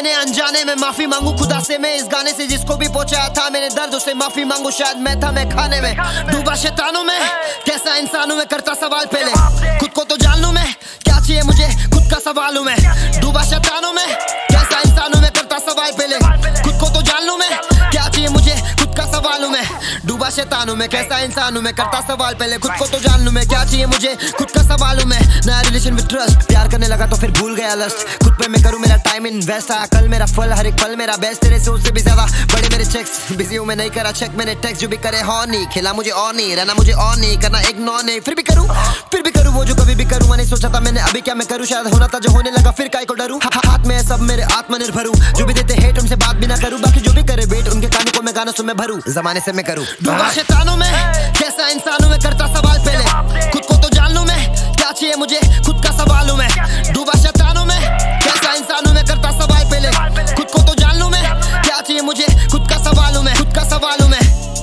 मैंने अनजाने में माफी मांगू खुदा से मैं इस गाने से, जिसको भी पहुंचाया था मैंने दर्द उसे माफी मांगू। शायद मैं था मैं खाने में डूबा शैतानों में, कैसा इंसान हूं मैं करता सवाल पहले खुद को तो जान लूं मैं, क्या चाहिए मुझे खुद का सवाल हूं मैं। डूबा शैतानों में, कैसा इंसान हूं मैं करता सवाल पहले खुद को तो जान लूं मैं, क्या चाहिए मुझे खुद का सवाल हूं मैं। डूबा शैतान हूं मैं, कैसा इंसान हूं मैं करता सवाल पहले खुद को तो जान लूं मैं, क्या चाहिए मुझे खुद का सवाल हूं मैं। नया रिलेशन विद ट्रस्ट, प्यार करने लगा तो फिर भूल गया लस्ट, खुद पे मैं करूं मेरा टाइम इन्वेस्ट, कल मेरा फल हर एक पल मेरा बेस्ट, तेरे से उससे भी ज्यादा बड़े मेरे चेक्स। बिजी हूं मैं नहीं करा चेक मैंने टेक्स्ट, जो भी करे हो नहीं खिला मुझे और नहीं रहना मुझे और नहीं करना इग्नोर नहीं, फिर भी करूं वो जो कभी भी करूंगा नहीं सोचा था मैंने अभी क्या मैं करूं, शायद होना था जो होने लगा फिर काय को डरूं। हाथ में है सब मेरे आत्मनिर्भर हूं, जो भी देते हेट उनसे बात भी ना करूं, बाकी जो भी करे वेट उनके कानों को मैं गानों से मैं भरूं, जमाने से मैं करूं। डूबा शैतानों में, कैसा इंसान हूं मैं करता सवाल पहले खुद को तो जान लूं मैं, क्या चाहिए मुझे खुद का सवाल हूं मैं। डूबा शैतानों में, कैसा इंसान हूं मैं करता सवाल पहले खुद को तो जान लूं मैं, क्या चाहिए मुझे खुद का सवाल हूं मैं, खुद का सवाल हूं मैं।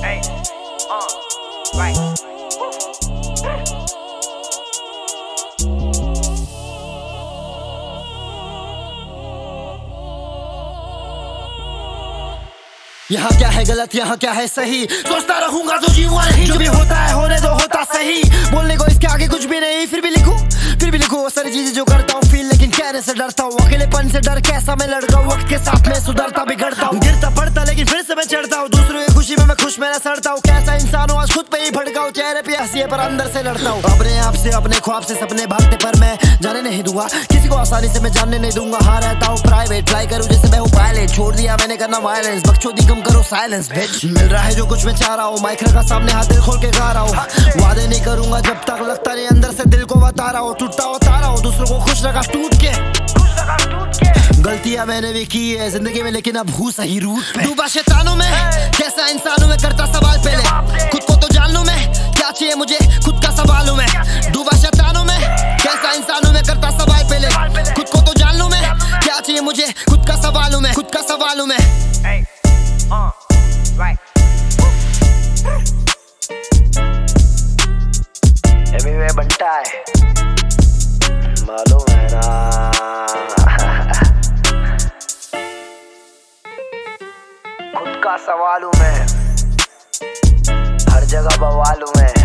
यहाँ क्या है गलत यहाँ क्या है सही, सोचता रहूंगा तो जीऊंगा नहीं, जो भी होता है होने दो होता सही, बोलने को इसके आगे कुछ भी नहीं, फिर भी लिखूं वो सारी चीजें जो करता हूँ फील, लेकिन कहने से डरता हूँ, अकेलेपन से डर कैसा मैं लड़ता हूँ, वक्त के साथ में सुधरता बिगड़ता हूँ, गिरता पड़ता लेकिन फिर से मैं चढ़ता हूँ, दूसरों की खुशी में मैं खुश मेरा सड़ता हूँ, कैसा इंसान हूँ आज खुद पे ही भड़का हूँ, चेहरे पे हंसी है पर अंदर से लड़ता हूँ, अपने आप से अपने ख्वाब से सपने भागते पर मैं जाने नहीं दूंगा, किसी को आसानी से मैं जानने नहीं दूंगा, हाँ रहता हूँ प्राइवेट, ट्राई करूँ जैसे मैं हूँ पायलट, छोड़ दिया मैंने करना वायलेंस, बकचोदी कम करो साइलेंस बिच, मिल रहा है जो कुछ मैं चाह रहा हूँ, माइक रखा सामने हाथ दिल खोल के गा रहा हूँ, वादे नहीं करूंगा जब तक लगता नहीं अंदर से दिल को बता रहा हूँ, टूटता होता रहा हूँ दूसरों को खुश रखा टूट के, गलतियां मैंने भी की है जिंदगी में लेकिन अब हूँ सही रूट पे। डूबा शैतानों में, कैसा इंसान हूं मैं करता सवाल पहले खुद को तो जान लूं मैं, क्या चाहिए मुझे खुद का सवाल हूं मैं। डूबा शैतानों में, कैसा इंसान हूं मैं करता सवाल पहले खुद को तो जान लूं मैं, क्या चाहिए मुझे खुद का सवाल हूं मैं, खुद का सवाल हूं मैं। बनता है मालूम है ना, खुद का सवाल हूँ मैं, हर जगह बवाल हूँ मैं,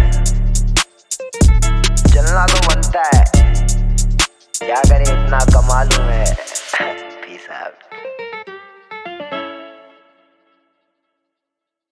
चलना तो बनता है, क्या करे इतना कमाल हूँ मैं। Peace out.